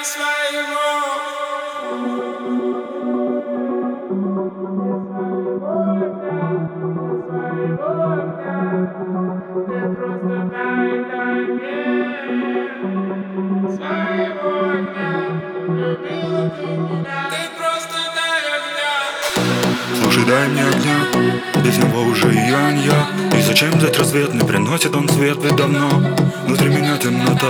Слушай, дай мне огня, без него уже я не я. И зачем ждать рассветный, приносит он свет, ведь давно внутри меня темнота.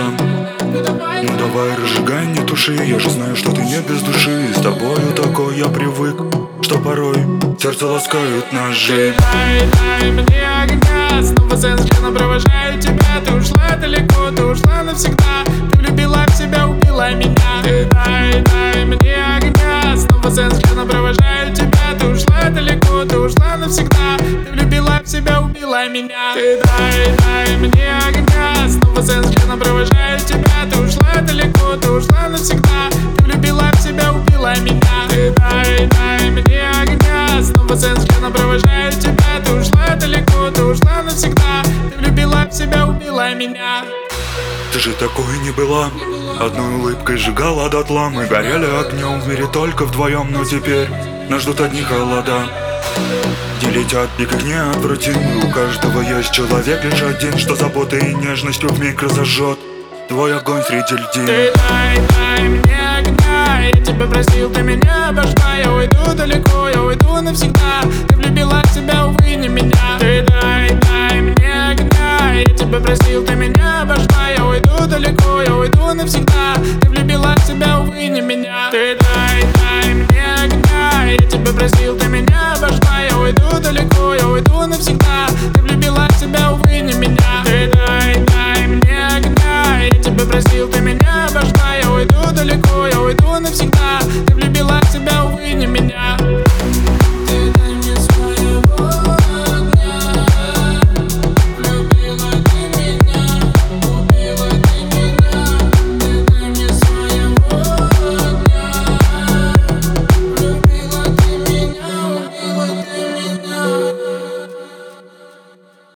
Ну давай разжигай, не туши, я же знаю, что ты не без души. И с тобою такой я привык, что порой сердце ласкают ножи. Дай мне огня, снова за взглядом провожаю тебя. Ты ушла далеко, ты ушла навсегда. Ты влюбила в себя, убила меня. Ты дай мне огня, снова за взглядом провожаю тебя. Ты ушла далеко, ты ушла навсегда. Ты влюбила в себя, убила меня. Ты дай мне огня, снова за взглядом провожаю тебя. Ты ушла далеко, ты ушла навсегда. Ты влюбила в себя, убила меня. Ты дай мне огня, снова за взглядом провожаю тебя. Ты ушла далеко, ты ушла навсегда. Ты влюбила в себя, убила меня. Ты же такой не была, одной улыбкой сжигала дотла. Мы горели огнем в мире только вдвоем, но теперь нас ждут одни холода. Не летят пик их неотвратимы. У каждого есть человек лишь один, что заботой и нежностью вмиг разожжет твой огонь среди льдин. Ты дай мне огня, я тебя просил, ты меня обожгла. Я уйду далеко, я уйду навсегда. Ты влюбила в себя, увы, не меня. Ты дай мне огня, я тебя просил, ты меня обожгла. Я уйду далеко, я уйду навсегда. Ты влюбила в себя, увы, не меня. Ты дай мне огня, я тебя просил, ты меня обожгла. Я уйду далеко, я уйду навсегда. Ты влюбила в себя, увы, не меня. Ты дай мне огня, я тебя просил, ты меня обожгла. Я уйду далеко, я уйду навсегда.